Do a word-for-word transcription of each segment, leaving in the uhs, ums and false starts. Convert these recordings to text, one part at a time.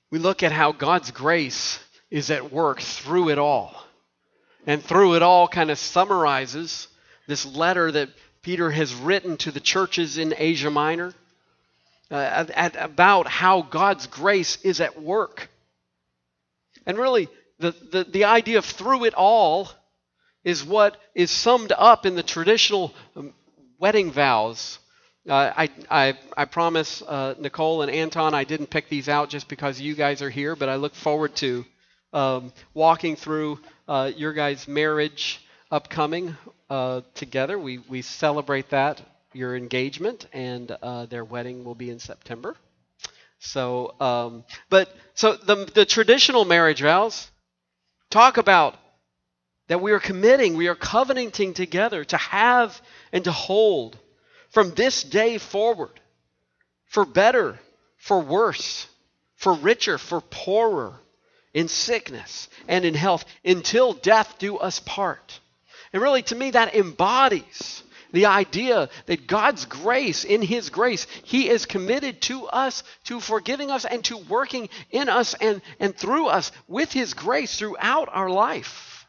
we look at how God's grace is at work through it all. And through it all kind of summarizes this letter that Peter has written to the churches in Asia Minor uh, at, at, about how God's grace is at work. And really, the, the, the idea of through it all is what is summed up in the traditional um, wedding vows. Uh, I, I, I promise uh, Nicole and Anton I didn't pick these out just because you guys are here, but I look forward to um, walking through uh, your guys' marriage upcoming uh, together. We, we celebrate that, your engagement, and uh, their wedding will be in September. So, um, but so the the traditional marriage vows talk about that we are committing, we are covenanting together to have and to hold from this day forward, for better, for worse, for richer, for poorer, in sickness and in health, until death do us part. And really, to me, that embodies the idea that God's grace, in His grace, He is committed to us, to forgiving us, and to working in us and, and through us with His grace throughout our life.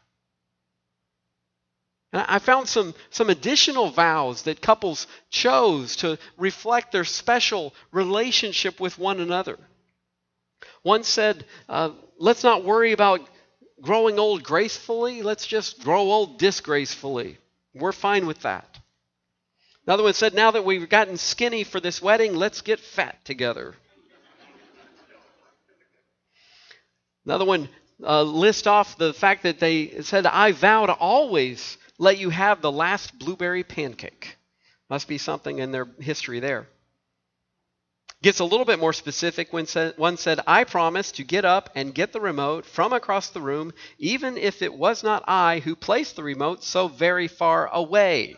And I found some, some additional vows that couples chose to reflect their special relationship with one another. One said, uh, let's not worry about growing old gracefully, let's just grow old disgracefully. We're fine with that. Another one said, now that we've gotten skinny for this wedding, let's get fat together. Another one uh, list off the fact that they said, I vow to always let you have the last blueberry pancake. Must be something in their history there. Gets a little bit more specific when said, one said, I promise to get up and get the remote from across the room, even if it was not I who placed the remote so very far away.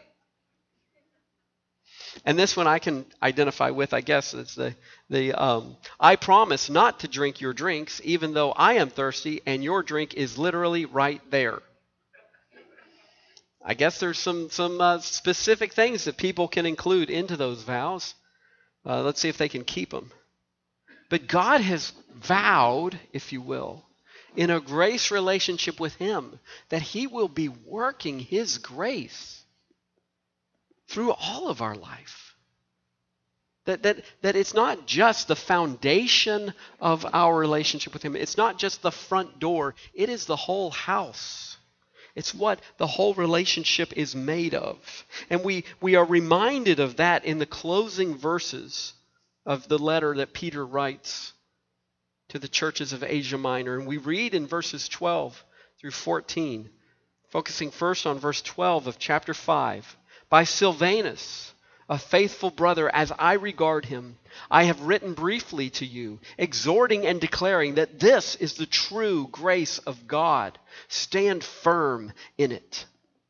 And this one I can identify with, I guess, it's the, the um, I promise not to drink your drinks, even though I am thirsty and your drink is literally right there. I guess there's some, some uh, specific things that people can include into those vows. Uh, let's see if they can keep them. But God has vowed, if you will, in a grace relationship with Him, that He will be working His grace through all of our life. That, that, that it's not just the foundation of our relationship with Him. It's not just the front door. It is the whole house. It's what the whole relationship is made of. And we, we are reminded of that in the closing verses of the letter that Peter writes to the churches of Asia Minor. And we read in verses twelve through fourteen, focusing first on verse twelve of chapter five. By Silvanus, a faithful brother as I regard him, I have written briefly to you, exhorting and declaring that this is the true grace of God. Stand firm in it.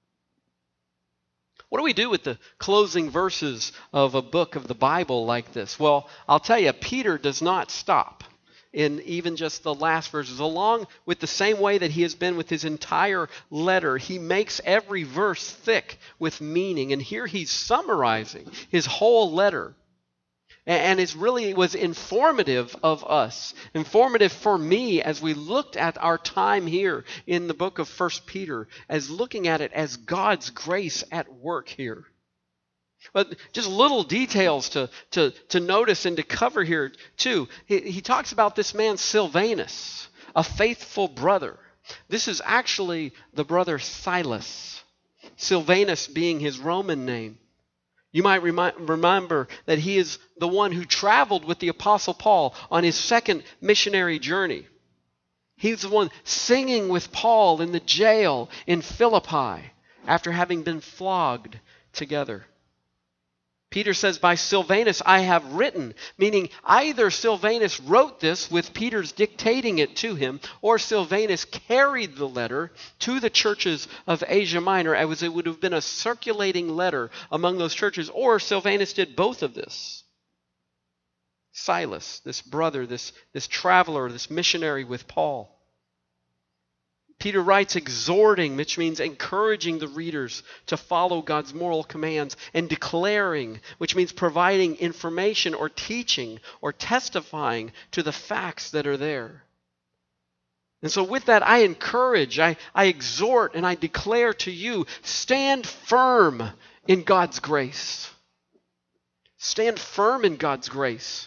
What do we do with the closing verses of a book of the Bible like this? Well, I'll tell you, Peter does not stop in even just the last verses. Along with the same way that he has been with his entire letter, he makes every verse thick with meaning. And here he's summarizing his whole letter. And it really was informative of us, informative for me as we looked at our time here in the book of First Peter, as looking at it as God's grace at work here. But just little details to, to, to notice and to cover here too. He, he talks about this man Silvanus, a faithful brother. This is actually the brother Silas, Silvanus being his Roman name. You might remi- remember that he is the one who traveled with the Apostle Paul on his second missionary journey. He's the one singing with Paul in the jail in Philippi after having been flogged together. Peter says, by Silvanus I have written, meaning either Silvanus wrote this with Peter's dictating it to him, or Silvanus carried the letter to the churches of Asia Minor, as it would have been a circulating letter among those churches, or Silvanus did both of this. Silas, this brother, this, this traveler, this missionary with Paul. Peter writes exhorting, which means encouraging the readers to follow God's moral commands, and declaring, which means providing information or teaching or testifying to the facts that are there. And so with that, I encourage, I, I exhort, and I declare to you, stand firm in God's grace. Stand firm in God's grace.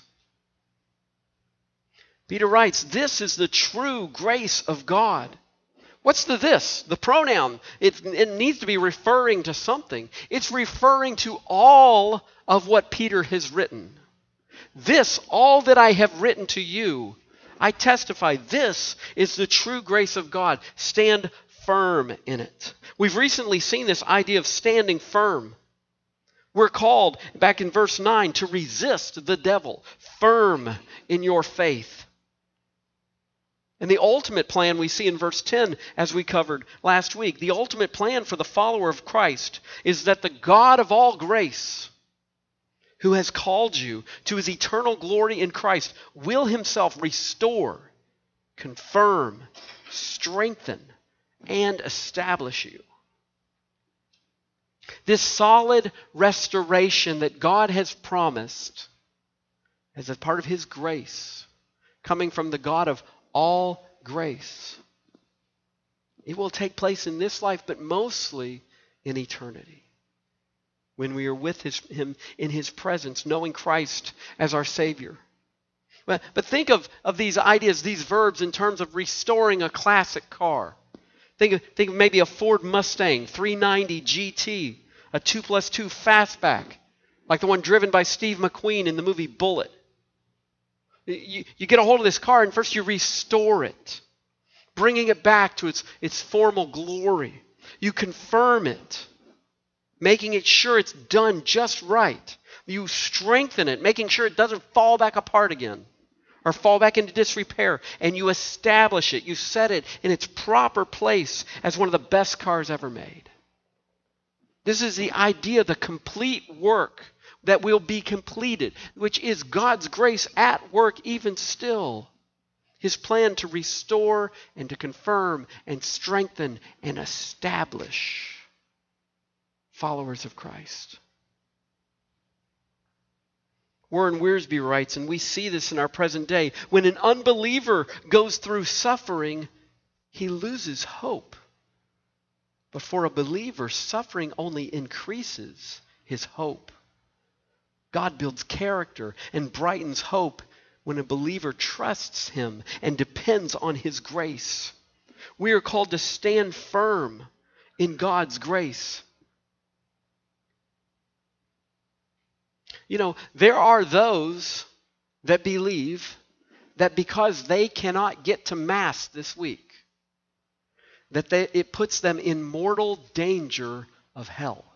Peter writes, this is the true grace of God. What's the this? The pronoun. It, it needs to be referring to something. It's referring to all of what Peter has written. This, all that I have written to you, I testify, this is the true grace of God. Stand firm in it. We've recently seen this idea of standing firm. We're called, back in verse nine, to resist the devil, firm in your faith. And the ultimate plan we see in verse ten, as we covered last week, the ultimate plan for the follower of Christ is that the God of all grace, who has called you to his eternal glory in Christ, will himself restore, confirm, strengthen, and establish you. This solid restoration that God has promised as a part of his grace, coming from the God of all grace, it will take place in this life, but mostly in eternity, when we are with his, him in his presence, knowing Christ as our Savior. But, but think of, of these ideas, these verbs, in terms of restoring a classic car. Think of, think of maybe a Ford Mustang three ninety G T, a two plus two fastback, like the one driven by Steve McQueen in the movie Bullitt. You, you get a hold of this car, and first you restore it, bringing it back to its, its formal glory. You confirm it, making it sure it's done just right. You strengthen it, making sure it doesn't fall back apart again or fall back into disrepair. And you establish it. You set it in its proper place as one of the best cars ever made. This is the idea, the complete work that will be completed, which is God's grace at work even still. His plan to restore and to confirm and strengthen and establish followers of Christ. Warren Wiersbe writes, and we see this in our present day, when an unbeliever goes through suffering, he loses hope. But for a believer, suffering only increases his hope. God builds character and brightens hope when a believer trusts him and depends on his grace. We are called to stand firm in God's grace. You know, there are those that believe that because they cannot get to Mass this week, that they, it puts them in mortal danger of hell.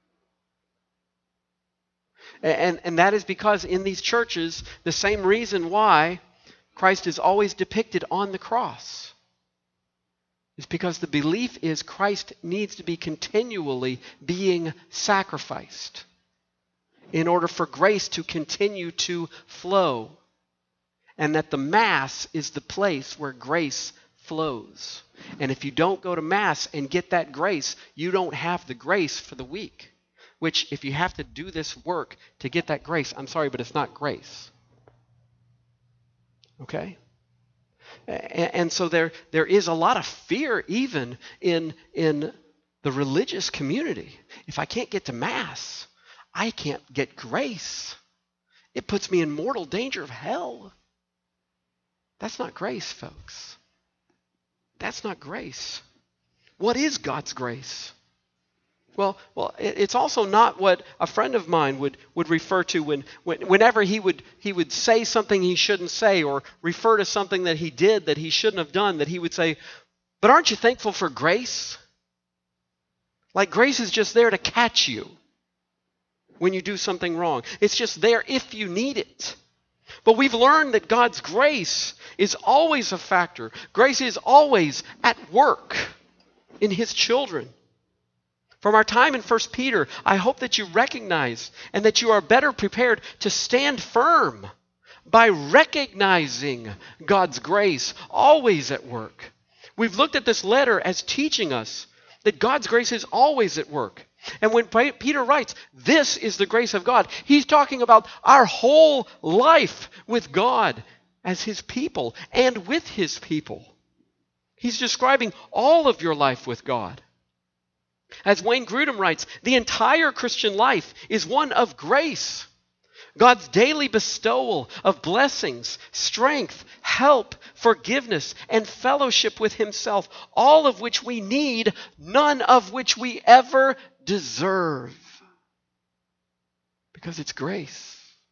And, and that is because in these churches, the same reason why Christ is always depicted on the cross is because the belief is Christ needs to be continually being sacrificed in order for grace to continue to flow. And that the Mass is the place where grace flows. And if you don't go to Mass and get that grace, you don't have the grace for the week. Which, if you have to do this work to get that grace, I'm sorry, but it's not grace. Okay? And, and so there, there is a lot of fear even in, in the religious community. If I can't get to Mass, I can't get grace. It puts me in mortal danger of hell. That's not grace, folks. That's not grace. What is God's grace? Well, well, it's also not what a friend of mine would, would refer to when, when whenever he would he would say something he shouldn't say or refer to something that he did that he shouldn't have done, that he would say, but aren't you thankful for grace? Like grace is just there to catch you when you do something wrong. It's just there if you need it. But we've learned that God's grace is always a factor. Grace is always at work in his children. From our time in First Peter, I hope that you recognize and that you are better prepared to stand firm by recognizing God's grace always at work. We've looked at this letter as teaching us that God's grace is always at work. And when Peter writes, this is the grace of God, he's talking about our whole life with God as his people and with his people. He's describing all of your life with God. As Wayne Grudem writes, the entire Christian life is one of grace. God's daily bestowal of blessings, strength, help, forgiveness, and fellowship with himself, all of which we need, none of which we ever deserve. Because it's grace.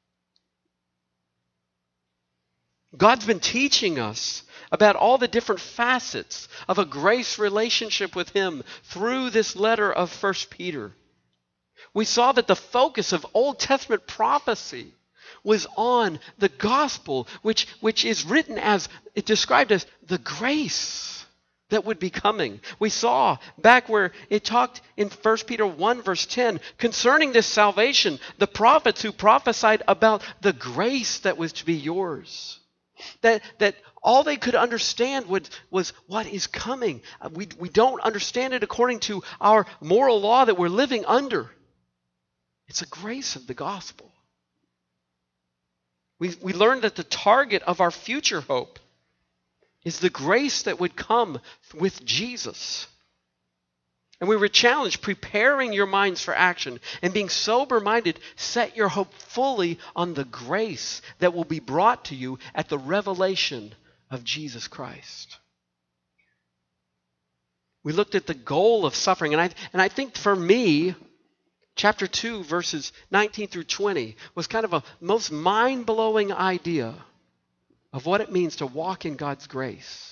God's been teaching us about all the different facets of a grace relationship with him through this letter of First Peter. We saw that the focus of Old Testament prophecy was on the gospel, which, which is written as, it described as the grace that would be coming. We saw back where it talked in First Peter one verse ten, concerning this salvation, the prophets who prophesied about the grace that was to be yours. That, that all they could understand was, was what is coming. We, we don't understand it according to our moral law that we're living under. It's a grace of the gospel. We, we learned that the target of our future hope is the grace that would come with Jesus. And we were challenged, preparing your minds for action and being sober-minded, set your hope fully on the grace that will be brought to you at the revelation of Jesus Christ. We looked at the goal of suffering, and I, and I think for me, chapter two, verses nineteen through twenty, was kind of a most mind-blowing idea of what it means to walk in God's grace.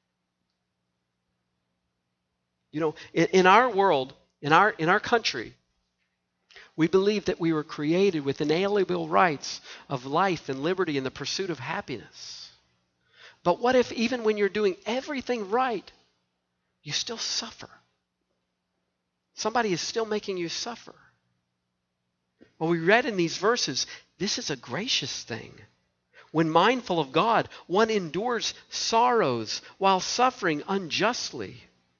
You know, in, in our world, in our, in our country, we believe that we were created with inalienable rights of life and liberty and the pursuit of happiness. But what if even when you're doing everything right, you still suffer? Somebody is still making you suffer. Well, we read in these verses, this is a gracious thing. When mindful of God, one endures sorrows while suffering unjustly.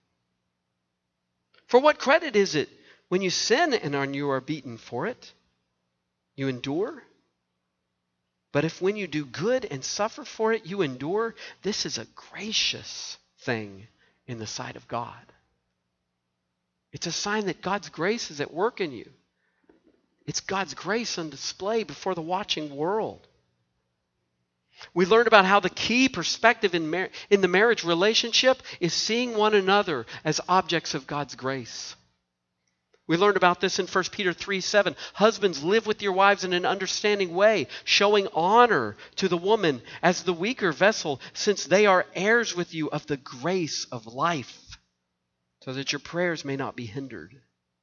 For what credit is it when you sin and you are beaten for it? You endure? But if when you do good and suffer for it, you endure, this is a gracious thing in the sight of God. It's a sign that God's grace is at work in you. It's God's grace on display before the watching world. We learned about how the key perspective in, mar- in the marriage relationship is seeing one another as objects of God's grace. We learned about this in First Peter three seven. Husbands, live with your wives in an understanding way, showing honor to the woman as the weaker vessel, since they are heirs with you of the grace of life, so that your prayers may not be hindered.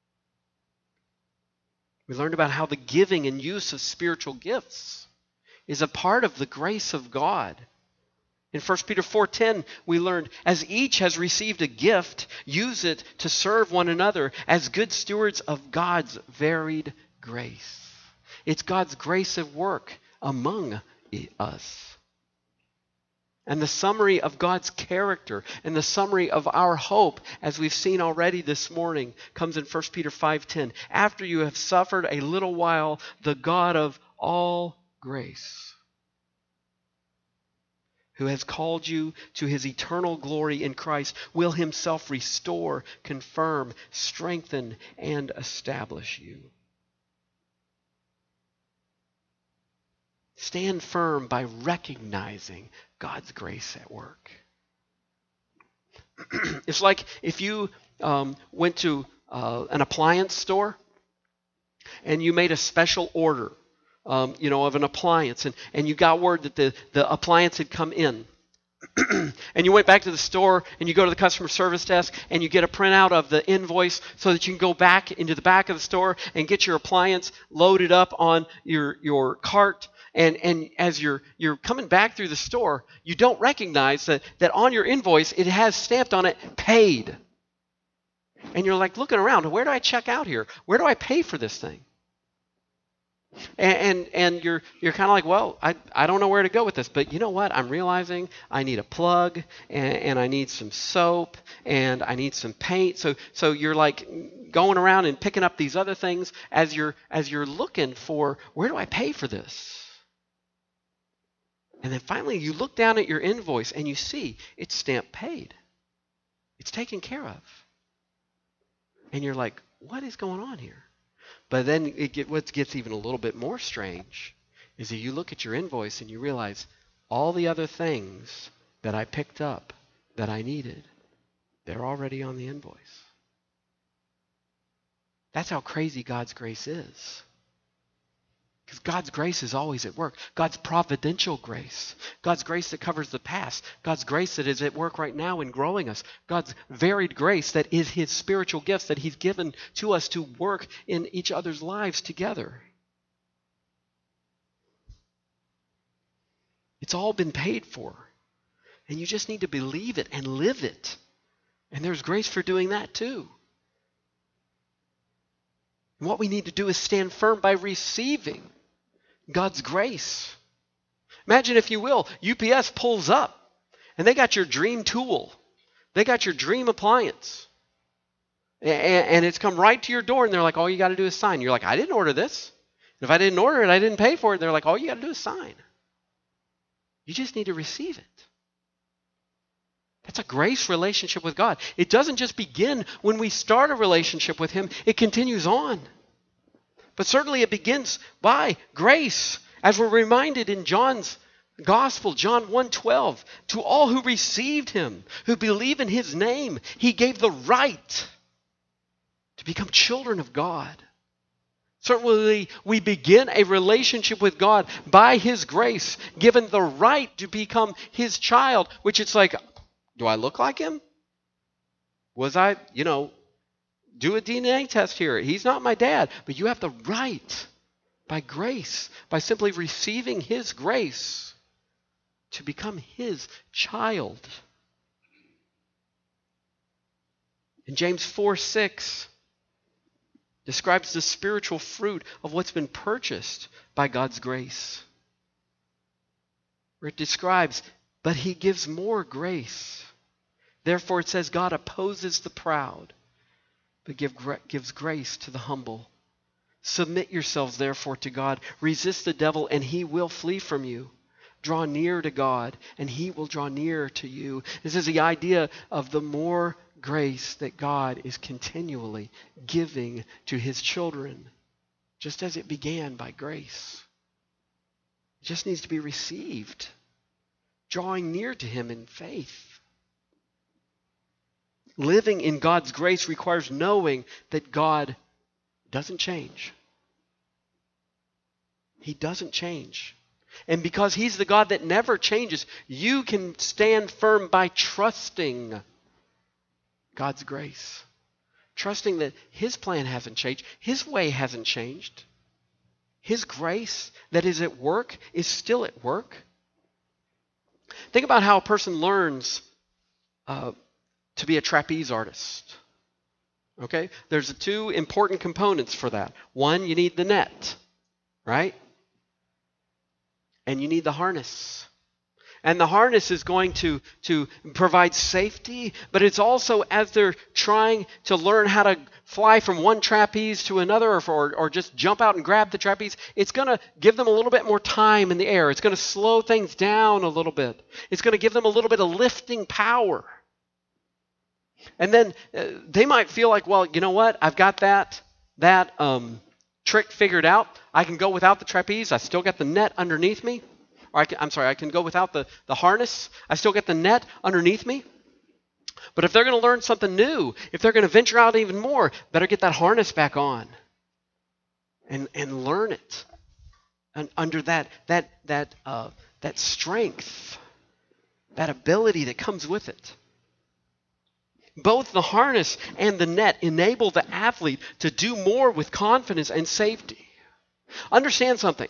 We learned about how the giving and use of spiritual gifts is a part of the grace of God. In First Peter four ten, we learned, as each has received a gift, use it to serve one another as good stewards of God's varied grace. It's God's grace at work among us. And the summary of God's character and the summary of our hope, as we've seen already this morning, comes in First Peter five ten. After you have suffered a little while, the God of all grace, who has called you to his eternal glory in Christ, will himself restore, confirm, strengthen, and establish you. Stand firm by recognizing God's grace at work. It's like if you um, went to uh, an appliance store and you made a special order, um, you know, of an appliance, and, and you got word that the, the appliance had come in. And you went back to the store and you go to the customer service desk and you get a printout of the invoice so that you can go back into the back of the store and get your appliance loaded up on your, your cart. And, and as you're, you're coming back through the store, you don't recognize that, that on your invoice it has stamped on it, paid. And you're like looking around, where do I check out here? Where do I pay for this thing? And and, and you're you're kind of like, well, I, I don't know where to go with this, but you know what? I'm realizing I need a plug, and, and I need some soap, and I need some paint. So so you're like going around and picking up these other things as you're as you're looking for, where do I pay for this? And then finally you look down at your invoice and you see it's stamped paid. It's taken care of. And you're like, what is going on here? But then it get, what gets even a little bit more strange is that you look at your invoice and you realize all the other things that I picked up that I needed, they're already on the invoice. That's how crazy God's grace is. Because God's grace is always at work. God's providential grace. God's grace that covers the past. God's grace that is at work right now in growing us. God's varied grace that is his spiritual gifts that he's given to us to work in each other's lives together. It's all been paid for. And you just need to believe it and live it. And there's grace for doing that too. And what we need to do is stand firm by receiving God's grace. Imagine, if you will, U P S pulls up and they got your dream tool. They got your dream appliance. And, and it's come right to your door and they're like, all you got to do is sign. You're like, I didn't order this. And if I didn't order it, I didn't pay for it. They're like, all you got to do is sign. You just need to receive it. That's a grace relationship with God. It doesn't just begin when we start a relationship with him. It continues on. But certainly it begins by grace. As we're reminded in John's Gospel, John one twelve, to all who received him, who believe in his name, he gave the right to become children of God. Certainly we begin a relationship with God by his grace, given the right to become his child, which it's like, do I look like him? Was I, you know, do a D N A test here. He's not my dad, but you have the right by grace, by simply receiving his grace to become his child. And James four six describes the spiritual fruit of what's been purchased by God's grace. Where it describes, but he gives more grace. Therefore it says God opposes the proud, but give, gives grace to the humble. Submit yourselves therefore to God. Resist the devil and he will flee from you. Draw near to God and he will draw near to you. This is the idea of the more grace that God is continually giving to his children, just as it began by grace. It just needs to be received, drawing near to him in faith. Living in God's grace requires knowing that God doesn't change. He doesn't change. And because he's the God that never changes, you can stand firm by trusting God's grace. Trusting that his plan hasn't changed. His way hasn't changed. His grace that is at work is still at work. Think about how a person learns uh, to be a trapeze artist. Okay? There's two important components for that. One, you need the net, right? And you need the harness. And the harness is going to, to provide safety, but it's also, as they're trying to learn how to fly from one trapeze to another, or, or, or just jump out and grab the trapeze, it's going to give them a little bit more time in the air. It's going to slow things down a little bit. It's going to give them a little bit of lifting power. And then uh, they might feel like, well, you know what? I've got that, that um, trick figured out. I can go without the trapeze. I still got the net underneath me. Or I can, I'm sorry, I can go without the, the harness. I still get the net underneath me. But if they're going to learn something new, if they're going to venture out even more, better get that harness back on and, and learn it. And under that, that, that, uh, that strength, that ability that comes with it. Both the harness and the net enable the athlete to do more with confidence and safety. Understand something.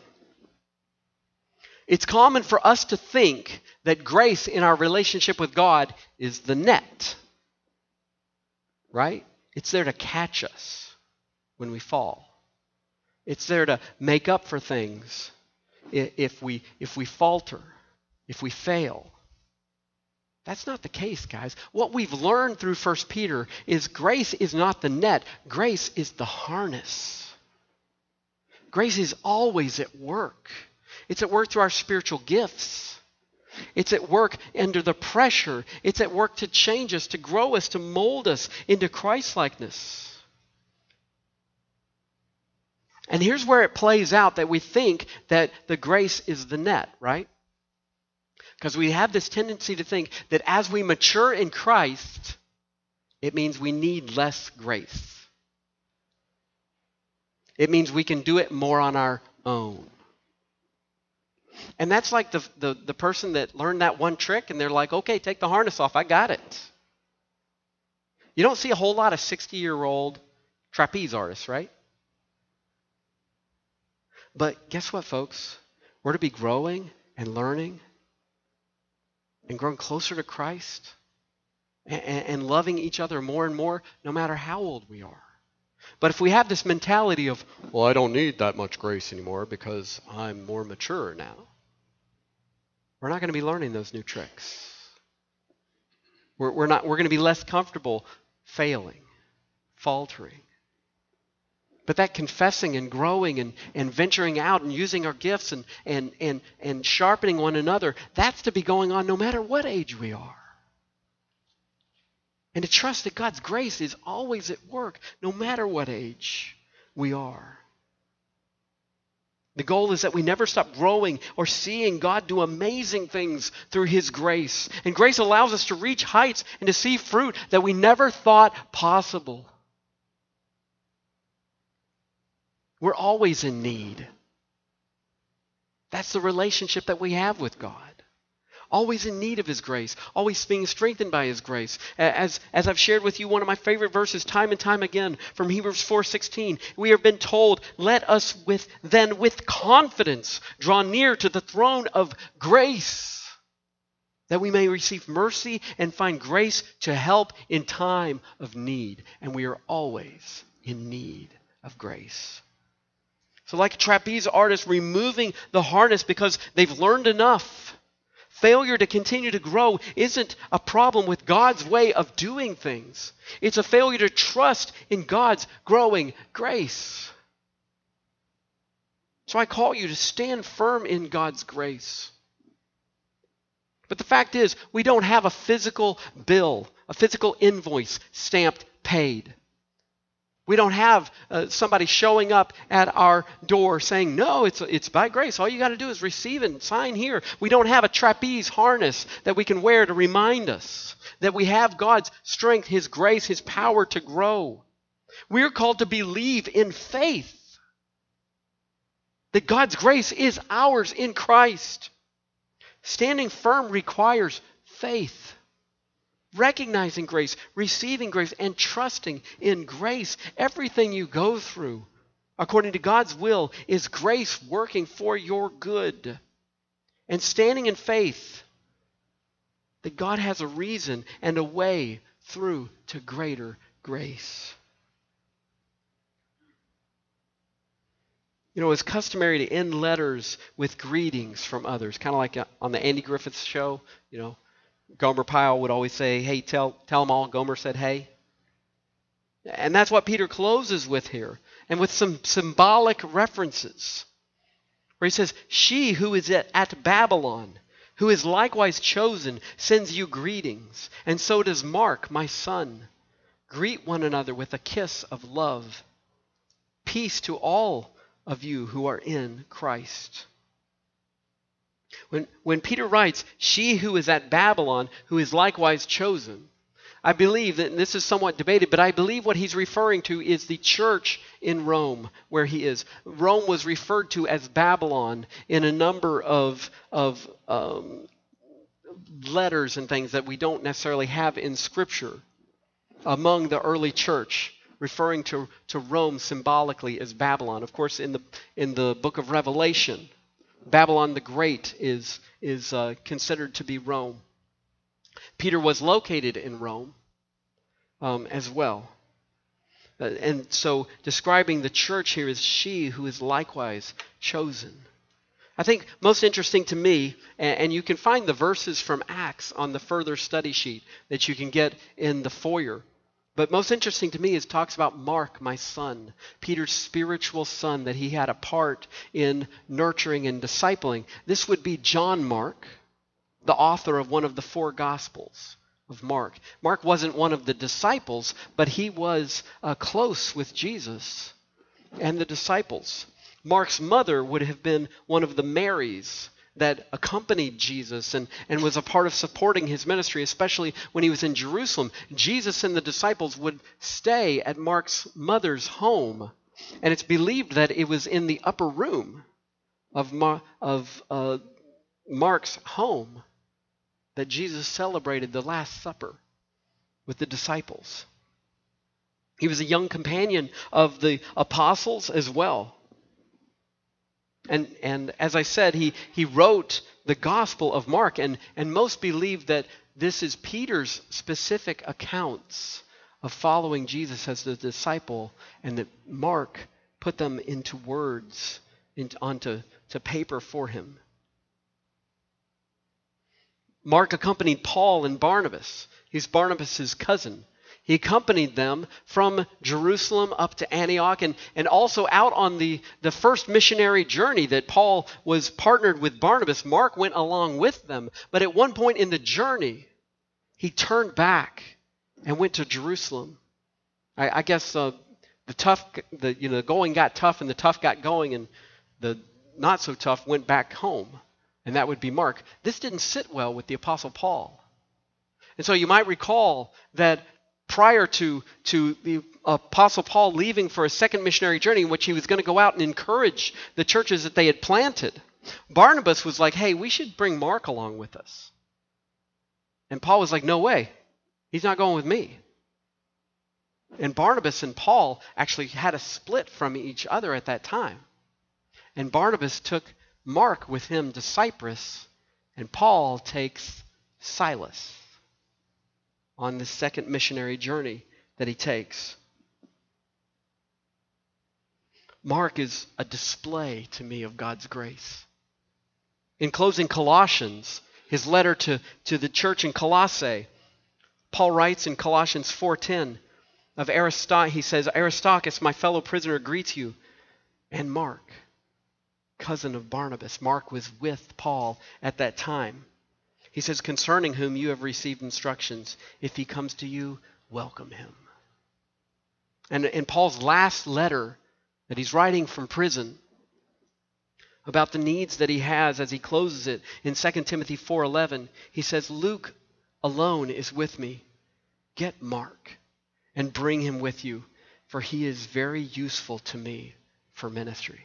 It's common for us to think that grace in our relationship with God is the net. Right? It's there to catch us when we fall. It's there to make up for things if we, if we falter, if we fail. That's not the case, guys. What we've learned through First Peter is grace is not the net. Grace is the harness. Grace is always at work. It's at work through our spiritual gifts. It's at work under the pressure. It's at work to change us, to grow us, to mold us into Christ-likeness. And here's where it plays out that we think that the grace is the net, right? Because we have this tendency to think that as we mature in Christ, it means we need less grace. It means we can do it more on our own. And that's like the, the, the person that learned that one trick and they're like, okay, take the harness off, I got it. You don't see a whole lot of sixty-year-old trapeze artists, right? But guess what, folks? We're to be growing and learning and growing closer to Christ and, and loving each other more and more, no matter how old we are. But if we have this mentality of, well, I don't need that much grace anymore because I'm more mature now, we're not going to be learning those new tricks. We're, we're not. We're going to be less comfortable failing, faltering. But that confessing and growing and, and venturing out and using our gifts and, and, and, and sharpening one another, that's to be going on no matter what age we are. And to trust that God's grace is always at work no matter what age we are. The goal is that we never stop growing or seeing God do amazing things through His grace. And grace allows us to reach heights and to see fruit that we never thought possible. We're always in need. That's the relationship that we have with God. Always in need of His grace. Always being strengthened by His grace. As, as I've shared with you, one of my favorite verses time and time again from Hebrews four sixteen. We have been told, let us with then with confidence draw near to the throne of grace, that we may receive mercy and find grace to help in time of need. And we are always in need of grace. So like a trapeze artist removing the harness because they've learned enough. Failure to continue to grow isn't a problem with God's way of doing things. It's a failure to trust in God's growing grace. So I call you to stand firm in God's grace. But the fact is, we don't have a physical bill, a physical invoice stamped paid. We don't have uh, somebody showing up at our door saying, no, it's, it's by grace. All you got to do is receive and sign here. We don't have a trapeze harness that we can wear to remind us that we have God's strength, His grace, His power to grow. We're called to believe in faith that God's grace is ours in Christ. Standing firm requires faith. Recognizing grace, receiving grace, and trusting in grace. Everything you go through, according to God's will, is grace working for your good. And standing in faith that God has a reason and a way through to greater grace. You know, it's customary to end letters with greetings from others, kind of like on the Andy Griffith Show, you know. Gomer Pyle would always say, hey, tell, tell them all Gomer said hey. And that's what Peter closes with here. And with some symbolic references. Where he says, she who is at, at Babylon, who is likewise chosen, sends you greetings. And so does Mark, my son. Greet one another with a kiss of love. Peace to all of you who are in Christ. When, when Peter writes, she who is at Babylon, who is likewise chosen, I believe that, and this is somewhat debated, but I believe what he's referring to is the church in Rome where he is. Rome was referred to as Babylon in a number of, of um, letters and things that we don't necessarily have in Scripture among the early church, referring to, to Rome symbolically as Babylon. Of course, in the, in the book of Revelation, Babylon the Great is, is uh, considered to be Rome. Peter was located in Rome um, as well. Uh, and so describing the church here is she who is likewise chosen. I think most interesting to me, and, and you can find the verses from Acts on the further study sheet that you can get in the foyer. But most interesting to me is talks about Mark, my son, Peter's spiritual son that he had a part in nurturing and discipling. This would be John Mark, the author of one of the four Gospels of Mark. Mark wasn't one of the disciples, but he was uh, close with Jesus and the disciples. Mark's mother would have been one of the Marys that accompanied Jesus and, and was a part of supporting his ministry, especially when he was in Jerusalem. Jesus and the disciples would stay at Mark's mother's home, and it's believed that it was in the upper room of, Mar- of uh, Mark's home that Jesus celebrated the Last Supper with the disciples. He was a young companion of the apostles as well. And and as I said, he, he wrote the Gospel of Mark, and, and most believe that this is Peter's specific accounts of following Jesus as the disciple, and that Mark put them into words, into, onto to paper for him. Mark accompanied Paul and Barnabas. He's Barnabas' cousin. He accompanied them from Jerusalem up to Antioch, and, and also out on the, the first missionary journey that Paul was partnered with Barnabas. Mark went along with them, but at one point in the journey, he turned back and went to Jerusalem. I, I guess uh, the tough, the you know, the going got tough, and the tough got going, and the not so tough went back home, and that would be Mark. This didn't sit well with the Apostle Paul, and so you might recall that prior to, to the Apostle Paul leaving for a second missionary journey in which he was going to go out and encourage the churches that they had planted, Barnabas was like, hey, we should bring Mark along with us. And Paul was like, no way. He's not going with me. And Barnabas and Paul actually had a split from each other at that time. And Barnabas took Mark with him to Cyprus, and Paul takes Silas on the second missionary journey that he takes. Mark is a display to me of God's grace. In closing Colossians, his letter to, to the church in Colossae, Paul writes in Colossians four ten of Aristarchus, he says, Aristarchus, my fellow prisoner, greets you, and Mark, cousin of Barnabas. Mark was with Paul at that time. He says, concerning whom you have received instructions. If he comes to you, welcome him. And in Paul's last letter that he's writing from prison about the needs that he has as he closes it in Second Timothy four eleven, he says, Luke alone is with me. Get Mark and bring him with you, for he is very useful to me for ministry.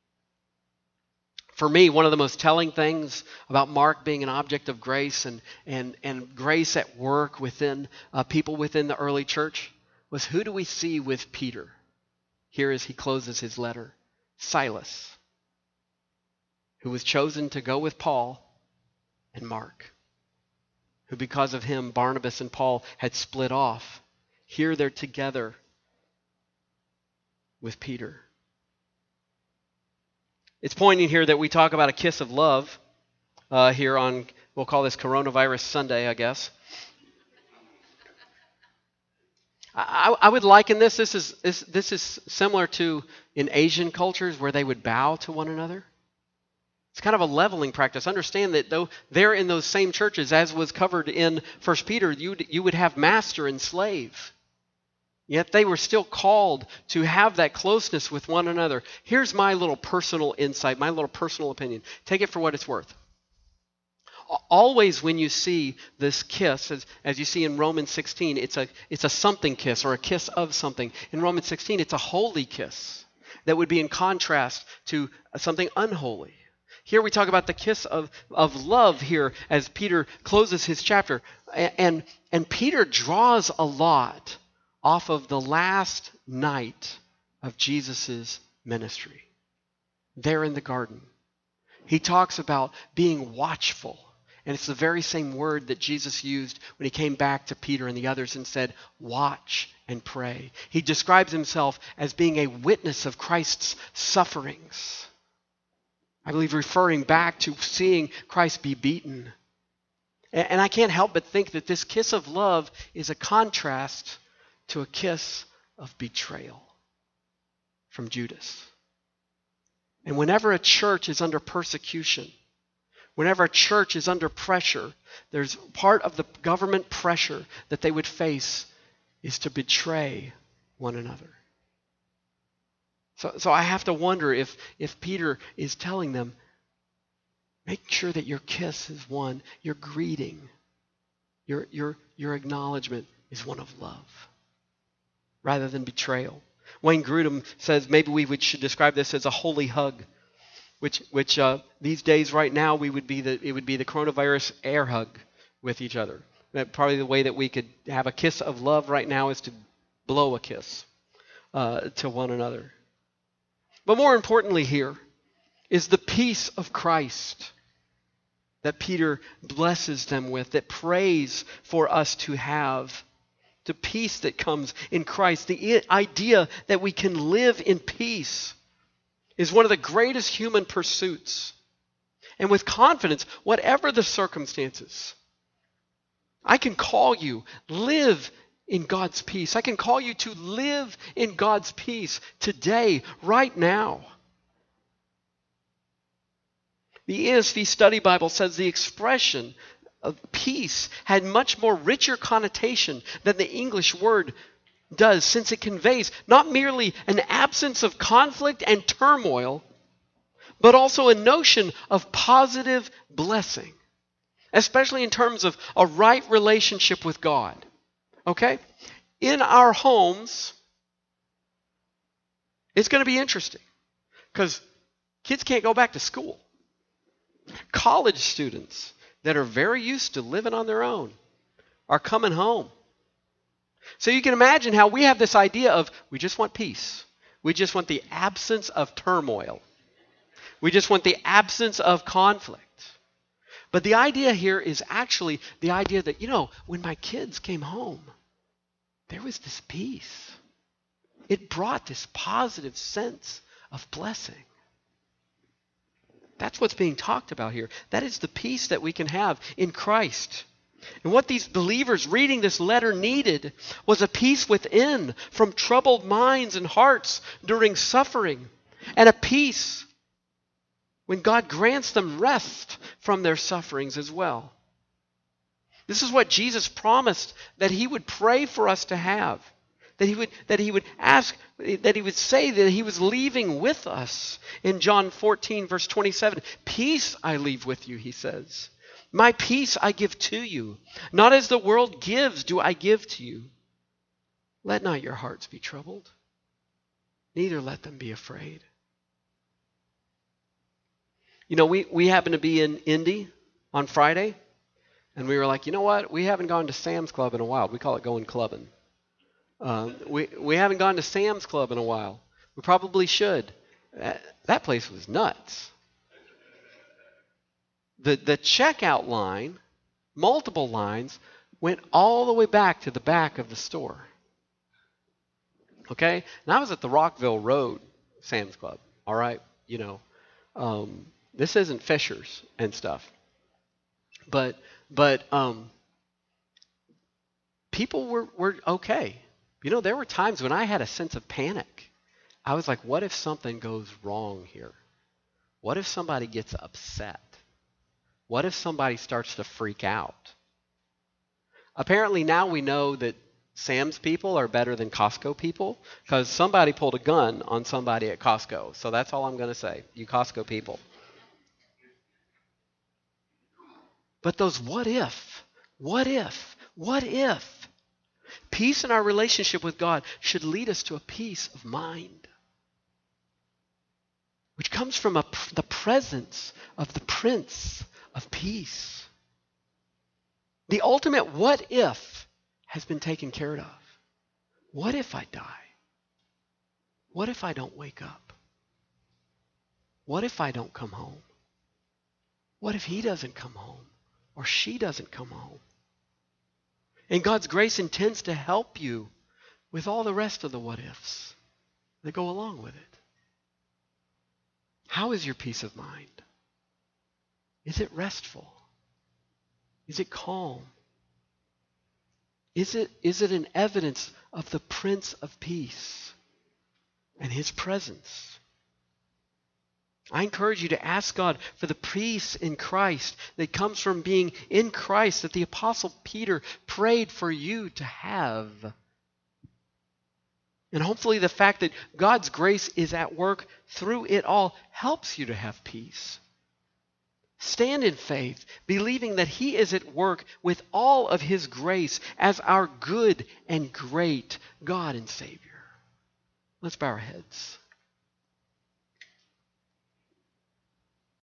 For me, one of the most telling things about Mark being an object of grace and, and, and grace at work within uh, people within the early church was, who do we see with Peter here as he closes his letter? Silas, who was chosen to go with Paul, and Mark, who because of him, Barnabas and Paul had split off. Here they're together with Peter. It's pointing here that we talk about a kiss of love uh, here on, we'll call this Coronavirus Sunday, I guess. I, I would liken this, this is, this, this is similar to in Asian cultures where they would bow to one another. It's kind of a leveling practice. Understand that though they're in those same churches, as was covered in First Peter, you, you would have master and slave. Yet they were still called to have that closeness with one another. Here's my little personal insight, my little personal opinion. Take it for what it's worth. Always when you see this kiss, as, as you see in Romans sixteen, it's a, it's a something kiss or a kiss of something. In Romans sixteen, it's a holy kiss that would be in contrast to something unholy. Here we talk about the kiss of, of love here as Peter closes his chapter. And, and Peter draws a lot off of the last night of Jesus' ministry, there in the garden. He talks about being watchful And it's the very same word that Jesus used when he came back to Peter and the others and said, watch and pray. He describes himself as being a witness of Christ's sufferings. I believe referring back to seeing Christ be beaten. And I can't help but think that this kiss of love is a contrast to a kiss of betrayal from Judas. And whenever a church is under persecution, whenever a church is under pressure, there's part of the government pressure that they would face is to betray one another. So, so I have to wonder if, if Peter is telling them, make sure that your kiss is one, your greeting, your, your, your acknowledgement is one of love rather than betrayal. Wayne Grudem says maybe we would, should describe this as a holy hug, which which uh, these days right now we would be the it would be the coronavirus air hug with each other. That probably the way that we could have a kiss of love right now is to blow a kiss uh, to one another. But more importantly here is the peace of Christ that Peter blesses them with, that prays for us to have. The peace that comes in Christ, the idea that we can live in peace is one of the greatest human pursuits. And with confidence, whatever the circumstances, I can call you, live in God's peace. I can call you to live in God's peace today, right now. The E S V Study Bible says the expression of peace had much more richer connotation than the English word does, since it conveys not merely an absence of conflict and turmoil, but also a notion of positive blessing, especially in terms of a right relationship with God. Okay? In our homes, it's going to be interesting because kids can't go back to school. College students that are very used to living on their own are coming home. So you can imagine how we have this idea of we just want peace. We just want the absence of turmoil. We just want the absence of conflict. But the idea here is actually the idea that, you know, when my kids came home, there was this peace. It brought this positive sense of blessing. That's what's being talked about here. That is the peace that we can have in Christ. And what these believers reading this letter needed was a peace within from troubled minds and hearts during suffering, and a peace when God grants them rest from their sufferings as well. This is what Jesus promised that he would pray for us to have. That he would that he would ask, that he would say that he was leaving with us. In John fourteen, verse twenty-seven, peace I leave with you, he says. My peace I give to you. Not as the world gives do I give to you. Let not your hearts be troubled, neither let them be afraid. You know, we, we happened to be in Indy on Friday, and we were like, you know what? We haven't gone to Sam's Club in a while. We call it going clubbing. Um, we we haven't gone to Sam's Club in a while. We probably should. That, that place was nuts. The the checkout line, multiple lines, went all the way back to the back of the store. Okay? And I was at the Rockville Road Sam's Club. All right? You know, um, this isn't Fisher's and stuff. But but um, people were, were okay. You know, there were times when I had a sense of panic. I was like, what if something goes wrong here? What if somebody gets upset? What if somebody starts to freak out? Apparently now we know that Sam's people are better than Costco people because somebody pulled a gun on somebody at Costco. So that's all I'm going to say, you Costco people. But those what if, what if, what if? Peace in our relationship with God should lead us to a peace of mind, which comes from a, the presence of the Prince of Peace. The ultimate what if has been taken care of. What if I die? What if I don't wake up? What if I don't come home? What if he doesn't come home or she doesn't come home. And God's grace intends to help you with all the rest of the what ifs that go along with it. How is your peace of mind? Is it restful? Is it calm? Is it, is it an evidence of the Prince of Peace and his presence? I encourage you to ask God for the peace in Christ that comes from being in Christ, that the Apostle Peter prayed for you to have. And hopefully the fact that God's grace is at work through it all helps you to have peace. Stand in faith, believing that he is at work with all of his grace as our good and great God and Savior. Let's bow our heads.